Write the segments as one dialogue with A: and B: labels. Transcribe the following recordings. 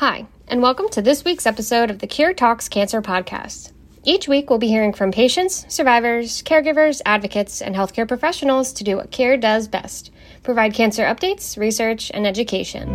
A: Hi, and welcome to this week's episode of the Cure Talks Cancer podcast. Each week, we'll be hearing from patients, survivors, caregivers, advocates, and healthcare professionals to do what Cure does best: provide cancer updates, research, and education.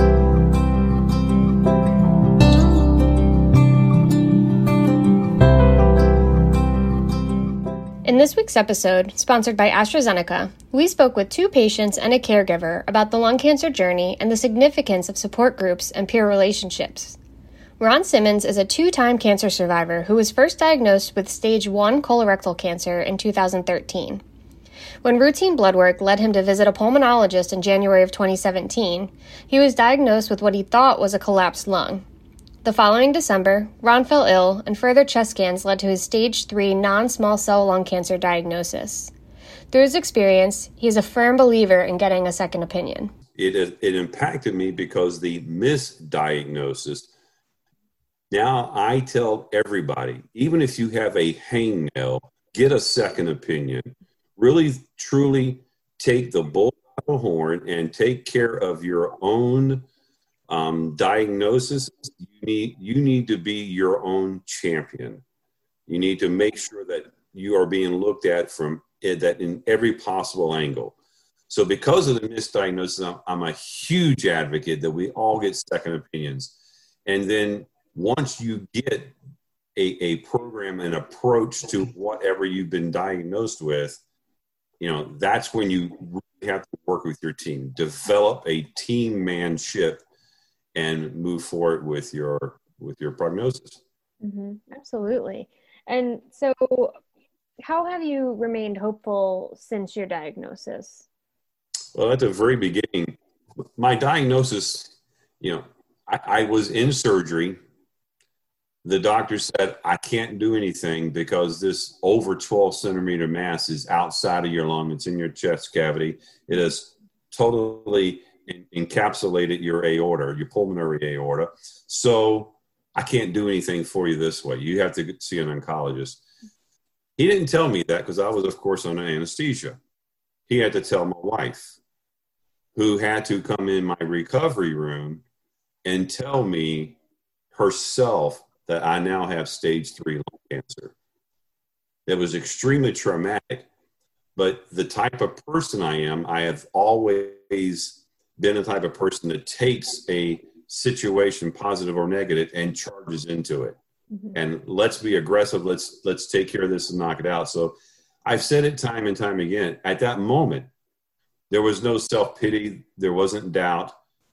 A: In this week's episode, sponsored by AstraZeneca, we spoke with two patients and a caregiver about the lung cancer journey and the significance of support groups and peer relationships. Ron Simmons is a two-time cancer survivor who was first diagnosed with stage 1 colorectal cancer in 2013. When routine blood work led him to visit a pulmonologist in January of 2017, he was diagnosed with what he thought was a collapsed lung. The following December, Ron fell ill, and further chest scans led to his stage 3 non-small cell lung cancer diagnosis. Through his experience, he is a firm believer in getting a second opinion.
B: It impacted me because the misdiagnosis. Now I tell everybody, even if you have a hangnail, get a second opinion. Really, truly take the bull by the horn and take care of your own diagnosis. You need to be your own champion. You need to make sure that you are being looked at from that in every possible angle. So because of the misdiagnosis, I'm a huge advocate that we all get second opinions. And then once you get a program and approach to whatever you've been diagnosed with, that's when you really have to work with your team, develop a team manship, and move forward with your prognosis.
A: Mm-hmm. Absolutely. And so how have you remained hopeful since your diagnosis?
B: Well, at the very beginning, my diagnosis, I was in surgery. The doctor said, I can't do anything because this over 12 centimeter mass is outside of your lung. It's in your chest cavity. It has totally encapsulated your aorta, your pulmonary aorta. So I can't do anything for you this way. You have to see an oncologist. He didn't tell me that because I was, of course, under anesthesia. He had to tell my wife, who had to come in my recovery room and tell me herself that I now have stage 3 lung cancer. It was extremely traumatic, but the type of person I am, I have always been the type of person that takes a situation, positive or negative, and charges into it. Mm-hmm. And let's be aggressive. Let's take care of this and knock it out. So I've said it time and time again. At that moment, there was no self-pity. There wasn't doubt.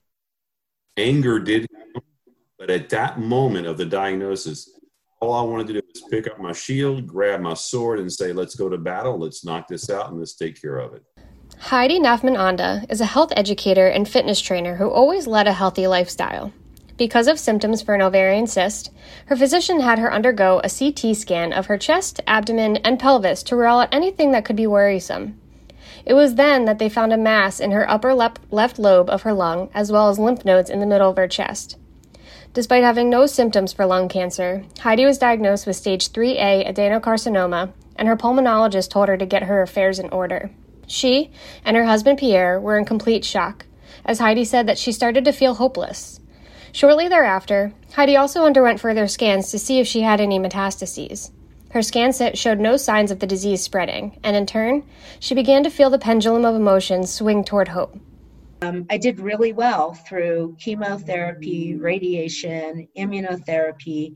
B: Anger did happen. But at that moment of the diagnosis, all I wanted to do was pick up my shield, grab my sword, and say, let's go to battle. Let's knock this out and let's take care of it.
A: Heidi Nafman-Anda is a health educator and fitness trainer who always led a healthy lifestyle. Because of symptoms for an ovarian cyst, her physician had her undergo a CT scan of her chest, abdomen, and pelvis to rule out anything that could be worrisome. It was then that they found a mass in her upper left lobe of her lung, as well as lymph nodes in the middle of her chest. Despite having no symptoms for lung cancer, Heidi was diagnosed with stage 3A adenocarcinoma, and her pulmonologist told her to get her affairs in order. She and her husband Pierre were in complete shock, as Heidi said that she started to feel hopeless. Shortly thereafter, Heidi also underwent further scans to see if she had any metastases. Her scans showed no signs of the disease spreading, and in turn, she began to feel the pendulum of emotions swing toward hope.
C: I did really well through chemotherapy, radiation, immunotherapy,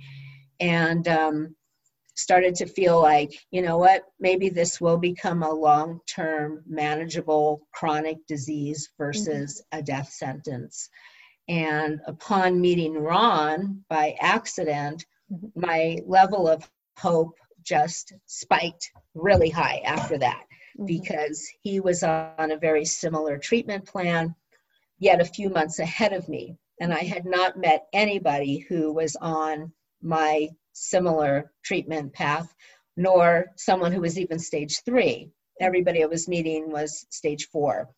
C: and started to feel like, maybe this will become a long-term, manageable, chronic disease versus a death sentence. And upon meeting Ron by accident, my level of hope just spiked really high after that, because he was on a very similar treatment plan, yet a few months ahead of me. And I had not met anybody who was on my similar treatment path, nor someone who was even stage 3. Everybody I was meeting was stage 4.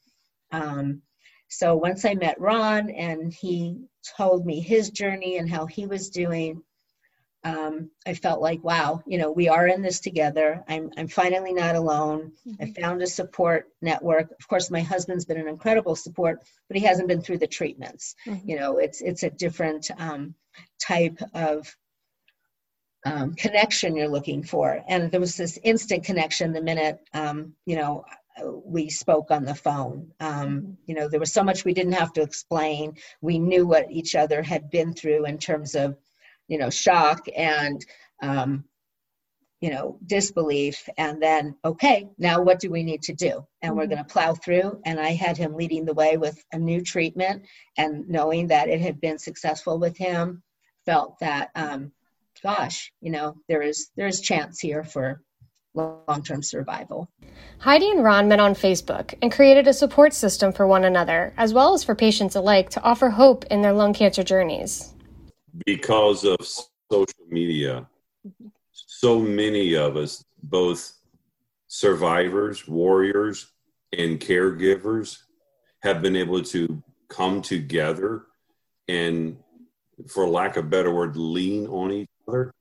C: So once I met Ron and he told me his journey and how he was doing, I felt like, wow, we are in this together. I'm finally not alone. I found a support network. Of course, my husband's been an incredible support, but he hasn't been through the treatments. It's a different type of connection you're looking for. And there was this instant connection the minute, we spoke on the phone. There was so much we didn't have to explain. We knew what each other had been through in terms of, shock and, disbelief. And then, okay, now what do we need to do? And we're going to plow through. And I had him leading the way with a new treatment, and knowing that it had been successful with him, felt that, there is chance here for long-term survival.
A: Heidi and Ron met on Facebook and created a support system for one another, as well as for patients alike, to offer hope in their lung cancer journeys.
B: Because of social media, so many of us, both survivors, warriors, and caregivers, have been able to come together and, for lack of a better word, lean on each other.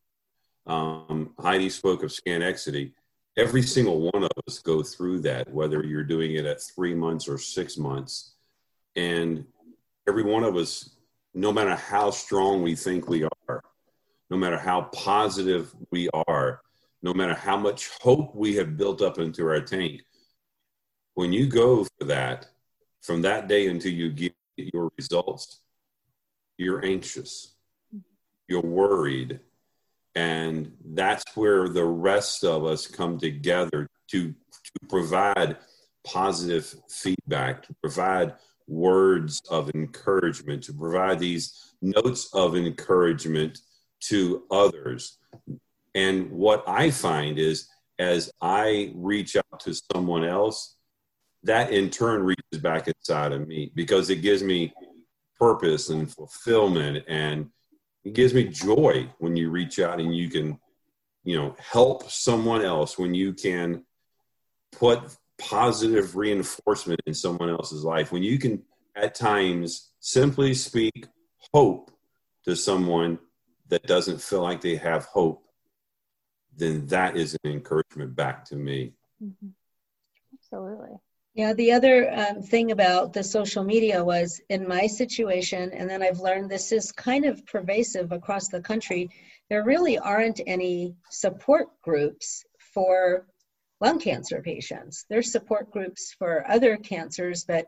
B: Heidi spoke of Schenectady. Every single one of us go through that, whether you're doing it at 3 months or 6 months. And every one of us, no matter how strong we think we are, no matter how positive we are, no matter how much hope we have built up into our tank, when you go for that, from that day until you get your results, you're anxious, you're worried. And that's where the rest of us come together to provide positive feedback, to provide words of encouragement, to provide these notes of encouragement to others. And what I find is, as I reach out to someone else, that in turn reaches back inside of me, because it gives me purpose and fulfillment, and it gives me joy when you reach out and you can, help someone else, when you can put positive reinforcement in someone else's life, when you can at times simply speak hope to someone that doesn't feel like they have hope, then that is an encouragement back to me.
A: Absolutely.
C: Yeah, the other thing about the social media was, in my situation, and then I've learned this is kind of pervasive across the country, there really aren't any support groups for lung cancer patients. There's support groups for other cancers, but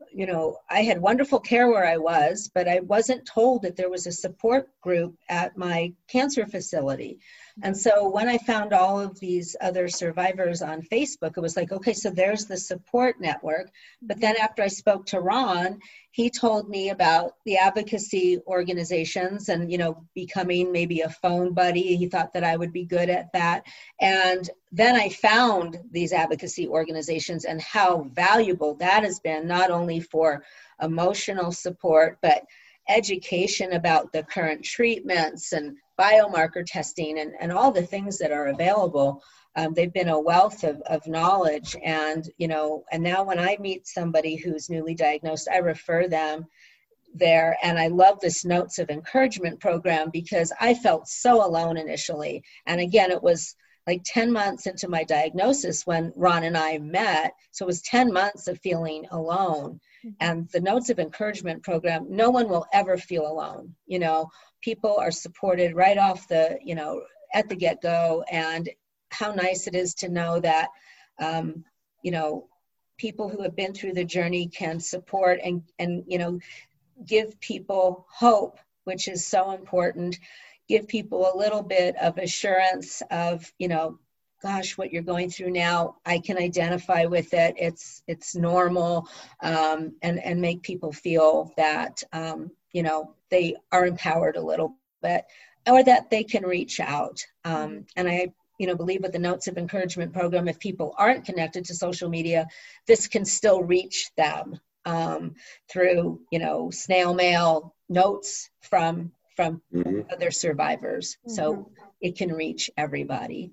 C: I had wonderful care where I was, but I wasn't told that there was a support group at my cancer facility. And so when I found all of these other survivors on Facebook, it was like, okay, so there's the support network. But then after I spoke to Ron, he told me about the advocacy organizations and, becoming maybe a phone buddy. He thought that I would be good at that. And then I found these advocacy organizations and how valuable that has been, not only for emotional support, but education about the current treatments and biomarker testing and all the things that are available. They've been a wealth of knowledge. And, and now when I meet somebody who's newly diagnosed, I refer them there. And I love this Notes of Encouragement program, because I felt so alone initially. And again, it was like 10 months into my diagnosis when Ron and I met. So it was 10 months of feeling alone. And the Notes of Encouragement program, no one will ever feel alone. People are supported right off the, at the get-go. And how nice it is to know that, people who have been through the journey can support and give people hope, which is so important. Give people a little bit of assurance of, gosh, what you're going through now, I can identify with it. It's normal, and make people feel that, they are empowered a little bit, or that they can reach out. And I, believe with the Notes of Encouragement program, if people aren't connected to social media, this can still reach them through, snail mail notes from other survivors. So it can reach everybody.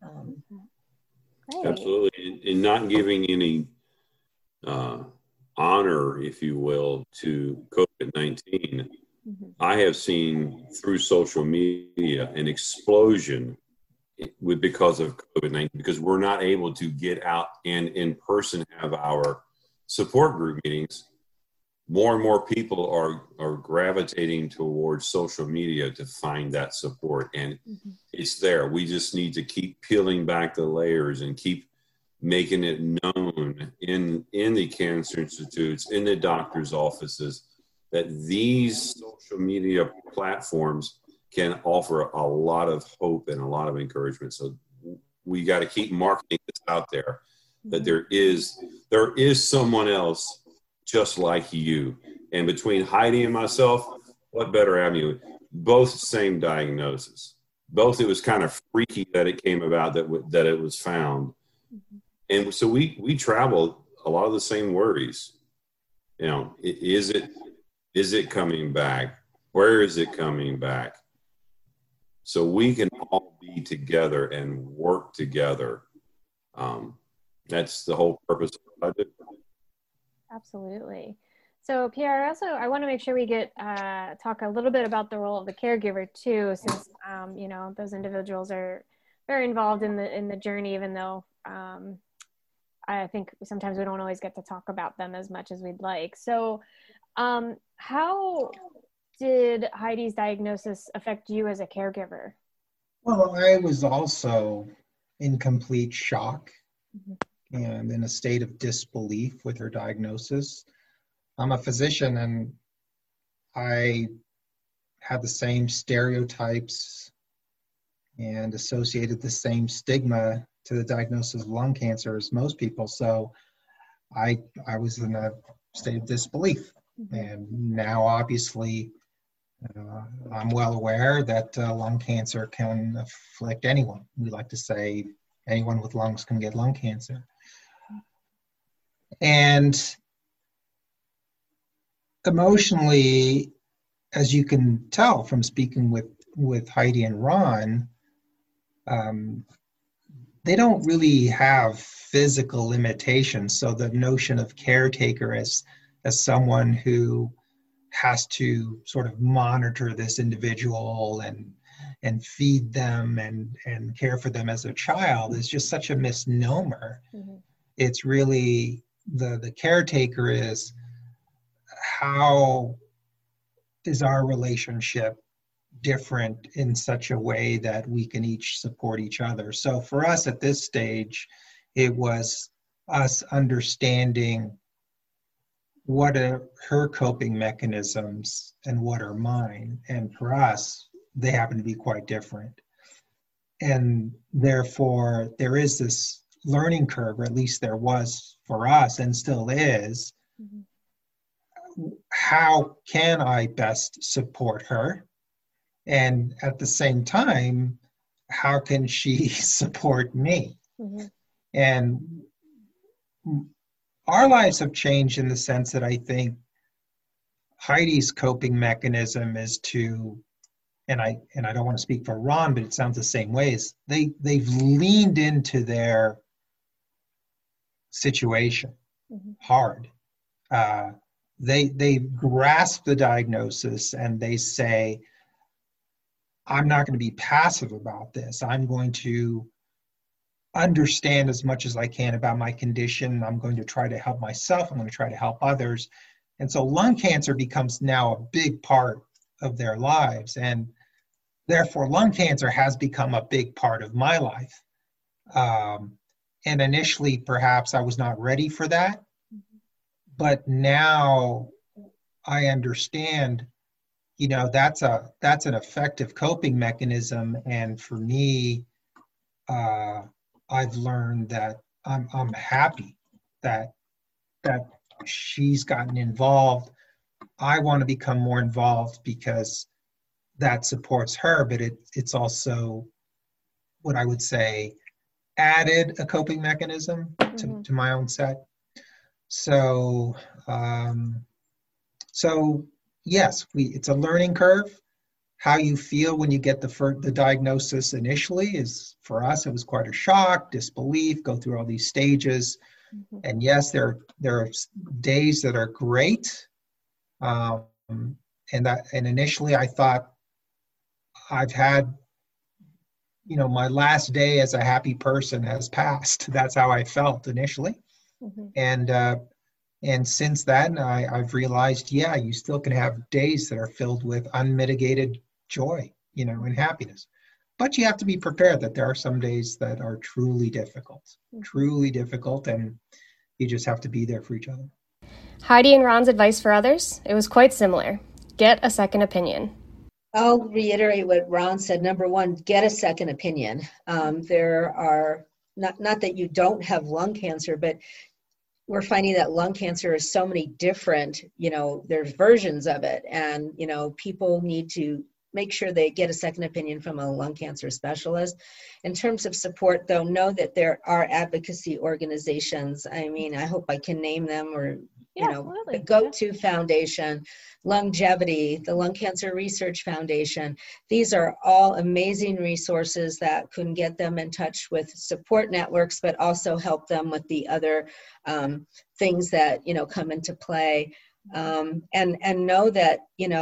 B: Absolutely. And not giving any honor, if you will, to COVID-19. I have seen through social media an explosion because of COVID-19, because we're not able to get out and in person have our support group meetings. More and more people are gravitating towards social media to find that support, and it's there. We just need to keep peeling back the layers and keep making it known in the cancer institutes, in the doctor's offices, that these social media platforms can offer a lot of hope and a lot of encouragement. So we got to keep marketing this out there, that there is someone else just like you. And between Heidi and myself, what better avenue? Both same diagnosis. Both, it was kind of freaky that it came about that it was found. And so we travel a lot of the same worries. You know, is it coming back? Where is it coming back? So we can all be together and work together. That's the whole purpose of what I do.
A: Absolutely. So Pierre, I want to make sure we get talk a little bit about the role of the caregiver too, since you know, those individuals are very involved in the journey, even though I think sometimes we don't always get to talk about them as much as we'd like. So how did Heidi's diagnosis affect you as a caregiver?
D: Well, I was also in complete shock and in a state of disbelief with her diagnosis. I'm a physician, and I had the same stereotypes and associated the same stigma to the diagnosis of lung cancer as most people. So I was in a state of disbelief. And now, obviously, I'm well aware that lung cancer can afflict anyone. We like to say anyone with lungs can get lung cancer. And emotionally, as you can tell from speaking with Heidi and Ron, they don't really have physical limitations. So the notion of caretaker as someone who has to sort of monitor this individual and feed them and care for them as a child is just such a misnomer. It's really the caretaker is, how is our relationship different in such a way that we can each support each other? So for us at this stage, it was us understanding what are her coping mechanisms and what are mine. And for us, they happen to be quite different. And therefore, there is this learning curve, or at least there was for us and still is. How can I best support her? And at the same time, how can she support me? And our lives have changed in the sense that I think Heidi's coping mechanism is to, and I don't want to speak for Ron, but it sounds the same way, is they've leaned into their situation hard. They grasp the diagnosis and they say, I'm not going to be passive about this. I'm going to understand as much as I can about my condition. I'm going to try to help myself. I'm going to try to help others. And so lung cancer becomes now a big part of their lives. And therefore, lung cancer has become a big part of my life. And initially, perhaps I was not ready for that. But now I understand, you know, that's an effective coping mechanism. And for me, I've learned that I'm happy that she's gotten involved. I want to become more involved because that supports her, but it's also what I would say added a coping mechanism to my own set. So yes, it's a learning curve. How you feel when you get the diagnosis initially is, for us, it was quite a shock, disbelief, go through all these stages. And yes, there are days that are great. and initially I thought I've had, my last day as a happy person has passed. That's how I felt initially. Mm-hmm. And since then, I've realized, you still can have days that are filled with unmitigated joy, and happiness. But you have to be prepared that there are some days that are truly difficult, and you just have to be there for each other.
A: Heidi and Ron's advice for others, it was quite similar. Get a second opinion.
C: I'll reiterate what Ron said. Number one, get a second opinion. There are, not that you don't have lung cancer, but we're finding that lung cancer is so many different, there's versions of it. And, people need to make sure they get a second opinion from a lung cancer specialist. In terms of support, though, know that there are advocacy organizations. I mean, I hope I can name them, or the Go-To Foundation, Longevity, the Lung Cancer Research Foundation. These are all amazing resources that can get them in touch with support networks, but also help them with the other things that, come into play. And know that,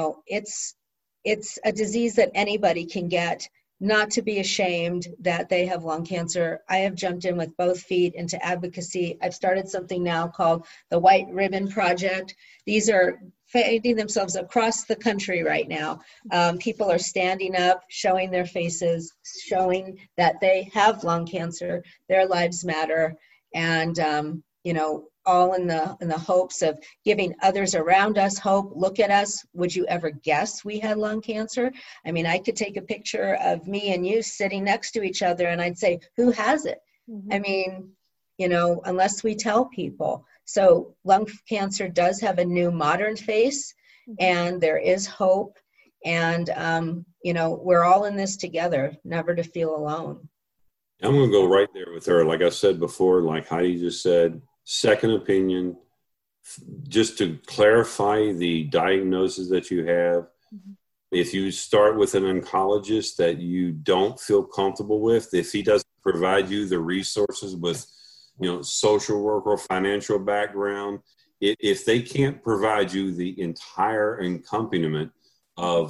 C: it's a disease that anybody can get. Not to be ashamed that they have lung cancer. I have jumped in with both feet into advocacy. I've started something now called the White Ribbon Project. These are finding themselves across the country right now. People are standing up, showing their faces, showing that they have lung cancer, their lives matter, and all in the hopes of giving others around us hope. Look at us. Would you ever guess we had lung cancer? I mean, I could take a picture of me and you sitting next to each other and I'd say, who has it? Mm-hmm. I mean, unless we tell people. So lung cancer does have a new modern face, and there is hope. And, we're all in this together, never to feel alone.
B: I'm going to go right there with her. Like I said before, like Heidi just said, second opinion, just to clarify the diagnosis that you have. Mm-hmm. If you start with an oncologist that you don't feel comfortable with, if he doesn't provide you the resources with, social work or financial background, if they can't provide you the entire accompaniment of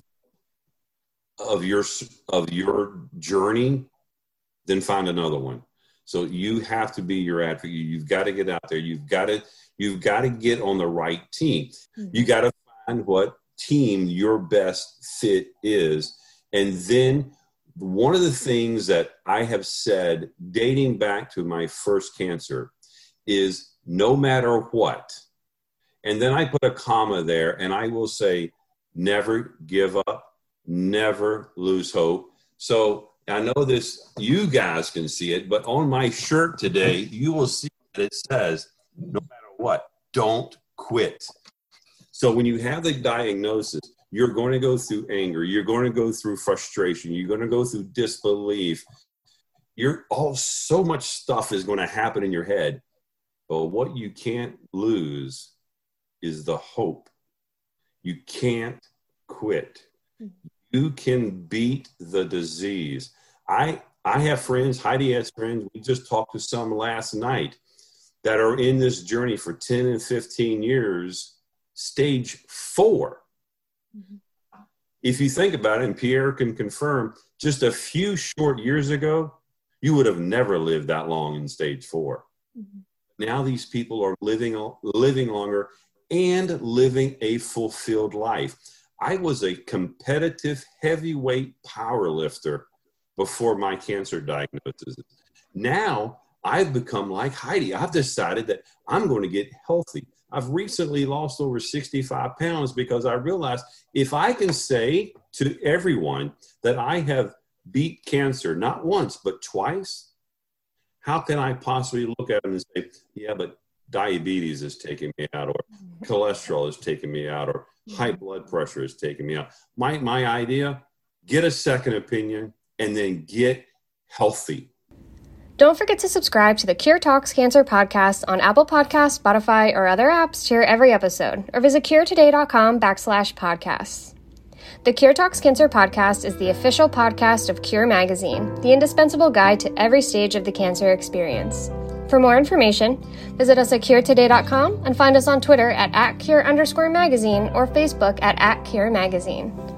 B: your journey, then find another one. So you have to be your advocate. You've got to get out there. You've got to get on the right team. Mm-hmm. You got to find what team your best fit is. And then one of the things that I have said dating back to my first cancer is no matter what, and then I put a comma there and I will say, never give up, never lose hope. So I know this, you guys can see it, but on my shirt today, you will see that it says, no matter what, don't quit. So when you have the diagnosis, you're going to go through anger. You're going to go through frustration. You're going to go through disbelief. So much stuff is going to happen in your head. But what you can't lose is the hope. You can't quit. You can beat the disease. I have friends, Heidi has friends, we just talked to some last night that are in this journey for 10 and 15 years, stage 4. Mm-hmm. If you think about it, and Pierre can confirm, just a few short years ago, you would have never lived that long in stage 4. Mm-hmm. Now these people are living longer and living a fulfilled life. I was a competitive heavyweight power lifter before my cancer diagnosis. Now I've become like Heidi. I've decided that I'm going to get healthy. I've recently lost over 65 pounds because I realized if I can say to everyone that I have beat cancer, not once, but twice, how can I possibly look at them and say, yeah, but diabetes is taking me out, or cholesterol is taking me out, or high blood pressure is taking me out. My idea, get a second opinion and then get healthy.
A: Don't forget to subscribe to the Cure Talks Cancer podcast on Apple Podcasts, Spotify, or other apps to hear every episode, or visit curetoday.com/podcasts. The Cure Talks Cancer podcast is the official podcast of Cure Magazine, the indispensable guide to every stage of the cancer experience. For more information, visit us at curetoday.com and find us on Twitter at @cure_magazine or Facebook at @curemagazine.